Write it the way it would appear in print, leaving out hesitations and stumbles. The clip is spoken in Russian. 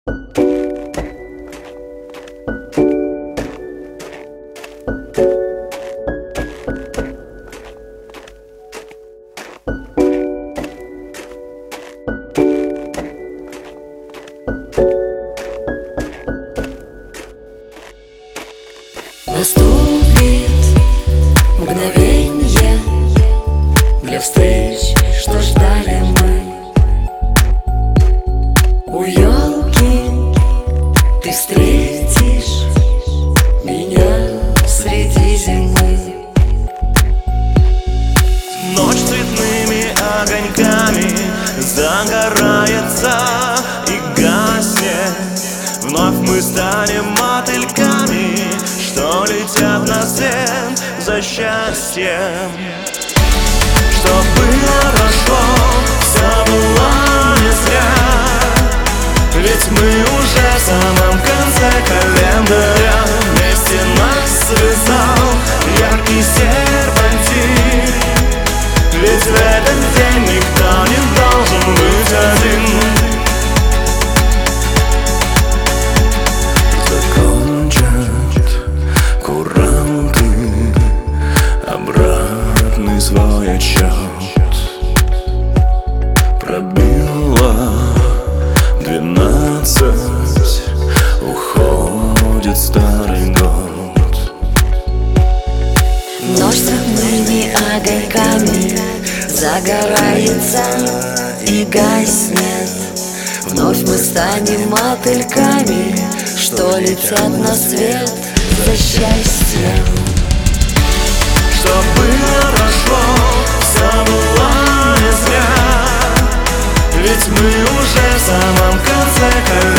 Наступит мгновенье для встреч, что ждали мы. У елки ты встретишь меня среди зимы. Ночь цветными огоньками загорается и гаснет. Вновь мы станем мотыльками, что летят на свет за счастьем. Что было, прошло, все было не зря. Ведь мы уже в самом конце календаря. Вместе нас связал яркий серпантин. Ведь в этот день никто не должен быть один. Свой отчет пробило 12, уходит старый год. Ночь цветными огоньками загорается и гаснет. Вновь мы станем мотыльками, что летят на свет за счастьем. Что было, прошло, все было не зря. Ведь мы уже в самом конце календаря.